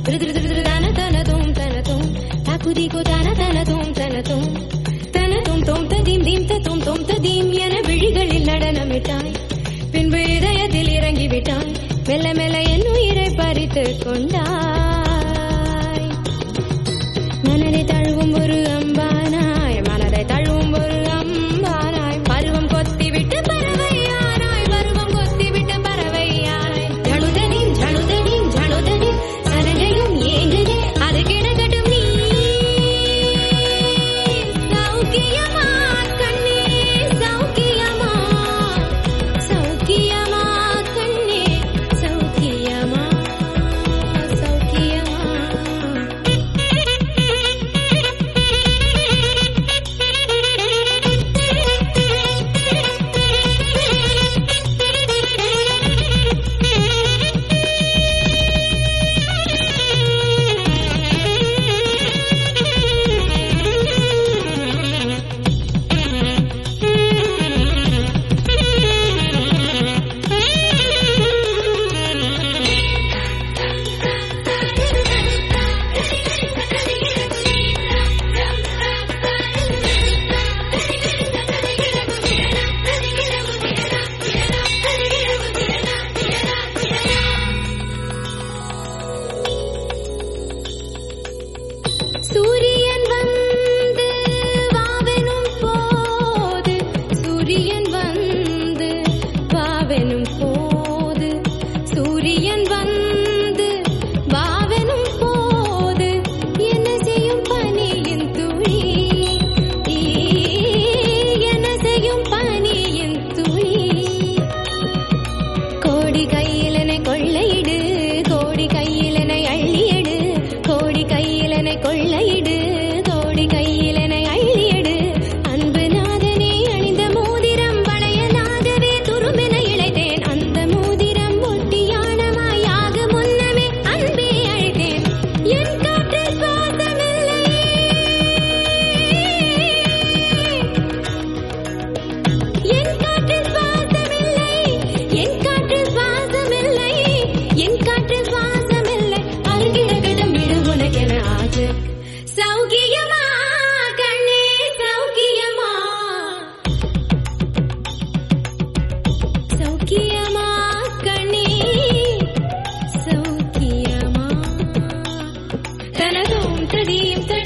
என விழிகளில் நடனமிட்டாய். பின்பு இதயத்தில் இறங்கிவிட்டாய். மெல்ல மெல்ல என் உயிரை பறித்து கொண்டாய். மனதை தழுவும் ஒரு அம்பானாய், மனதை தழுவும் ஒரு அம்பானாய். பருவம் கொத்திவிட்டு பறவையானாய், பருவம் கொத்திவிட்டு பறவையானாய். ஜழுதனின் ஜழுதனின் ஜழுதனின் சரண்டையும் ஏங்குதே, அது கிடக்கட்டும் நீ சௌக்கியமா கண்ணே, சௌக்கியமா சௌக்கியமா கண்ணே, சௌக்கியமா சௌக்கியமா. சூரியன் வந்து வாவெனும் போது, சூரியன் வந்து வாவெனும் போது, சூரியன் வந்து வாவெனும் போது, என்ன செய்யும் பனியின் துளி, என்ன செய்யும் பனியின் துளி. கோடி கையிலனை கொள்ளையிடு, கோடி கையிலனை அள்ளியடு, கோடி கையிலனை கொள்ளையிடு, கோடி கையிலனை அள்ளியடு. அன்பு நாதனே அணிந்த மோதிரம் வளையலாகவே துருமென இழைத்தேன். அந்த மோதிரம் ஒட்டியானமாயாக முன்னமே அன்பே அழைத்தேன். என் காற்றில் சுவாசமில்லை, என் காற்றில் சுவாசமில்லை, என் காற்றில் சுவாசமில்லை, என் காற்றில் சுவாசமில்லை. அருகிடகடம் விடு உனக்கென ஆச்சு. சௌக்கியமா கண்ணே, சௌக்கியமா சௌக்கியமா கண்ணே, சௌக்கியமா. தனதும் தடியும்